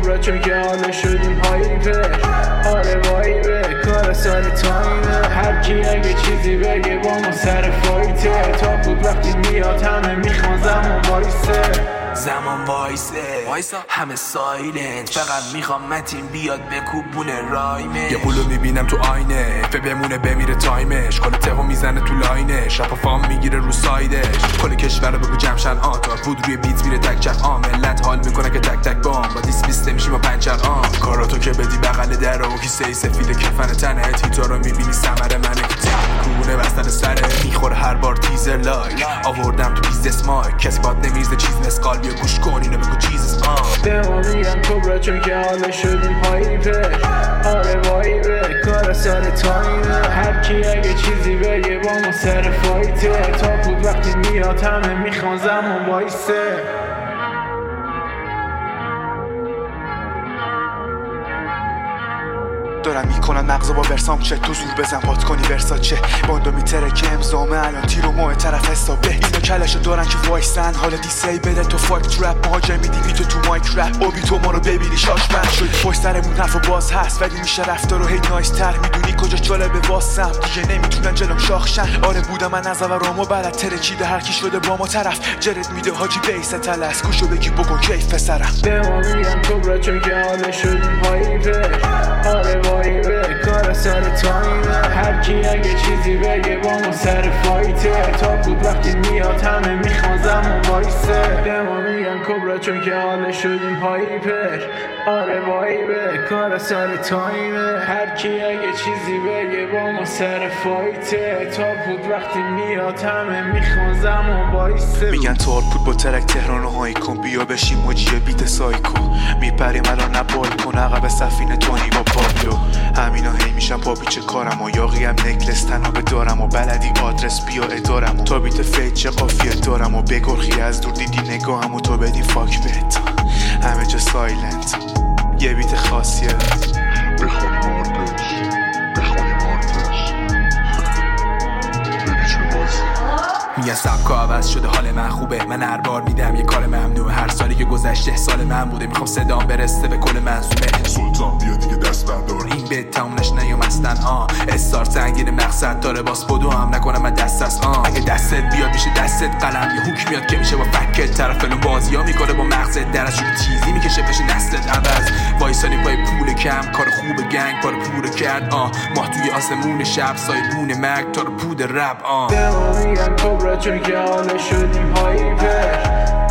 کبرا چون که حالا شدیم هایپر. آره وایبه کار سر تایمه، هرکی اگه چیزی بگه با ما سر فایته. تا بود وقتی میاد همه میخوان زمان وایسه همه سایلنت، فقط میخوام متین بیاد بکوبونه رایمه. یه قولو میبینم تو آینه بمونه بمیره تایمش، کل تهو میزنه تو لاینش، رپ فام میگیره رو سایدش. کل کشور رو بگو جمشن تا بود روی بیت میره تک چک ملت حال میکنه که تک تک بام با دیس میشیم و پنچر کاراتو که بدی بغل در و کیسه سفید کفن تنت، هیتا رو میبینی ثمره منه که تکونه بستن سره میخوره هر بار تیزر لایک. آوردم تو بیزنس مایک کسی باد نمیرزه چیز مسقال بیا گوش کن اینو بگو چیزس به ما میگن کبرا چون که حالا شدیم هایپر. آره وایبه کار سر تایمه، هرکی اگه چیزی بگه با ما سر فایته. تا بود وقتی میاد همه میخوان زمان وایسه. دارم میکنن مغزا با ورسام چه تو زور بزن پات کنی ورساچه باندو میتره که امزامه الان تیر و ماه طرف حسابه. اینو کلشو دارن که وایسن حالا دیسی بده تو فایت ترپ مهاجر میدیم بیتو تو مایک رپ اوبی تو ما رو ببینی شاشمن شد پشت سرمون حرف باز هست ولی میشه رفتار و هی نایس تر. میدونی کجا جالبه واسم دیگه نمیتونن جلوم شاخشن. آره بودم من از اول رامو بلد تره چیده هر کی شده با ما طرف جرت میده حاجی بیس تلس گوشو بگی بکن کیف پسرم. به ما میگن کبرا چون که حالا شدیم هایپر. آره وایبه کار سر تایمه، هرکی اگه چیزی بگه با ما سر فایته. تا بود وقتی میاد همه میخوان زمان وایسه. به ما میگن کبرا چون که حالا شدیم هایپر. آره وایبه کار سر تایمه، هرکی اگه چیزی بگه با ما سر فایته. تا بود وقتی میاد همه میخوان زمان وایسه. میگن تو آرپود با ترک تهران و های کن بیا بشیم موجی بیت سایکو. میپریم الان نبال کن عقب سفینه تونی با پابلو. همینا هی میشم پا پیچه کارم و یاقی هم نکلس تنابه دارم و بلدی آدرس بیا ادارم و تا بیت فید چه قافیه دارم و بگرخی از دور دیدی نگاهم و تو بدی فاک بهت همه جا سایلنت یه بیت خاصیه بخونی مارتش ببین چه بازی. میگن سبکا عوض شده حال من خوبه، من هر بار میدم یه کار ممنوع. هر سالی که گذشته سال من بوده، میخوام صدام برسه به کل منظومه. سلطان بیا دیگه دست بردار این به تمومش نیام اصلا استار سنگین مقصد داره باس بدو هم نکنم من دست از اگه دستت بیاد میشه دستت قلم یه هوک میاد که میشه با فکت طرف فلون بازی ها میکنه با مغزت در از شروع تیزی میکشه بشه نسلت عوض. وایسانی پای پول کم کار خوب گنگ پار پوره کرد ماه توی آسمون شب سایبون مرگ تا رو پود رب به ما میگن کبرا چون که حالا شدیم هایپر.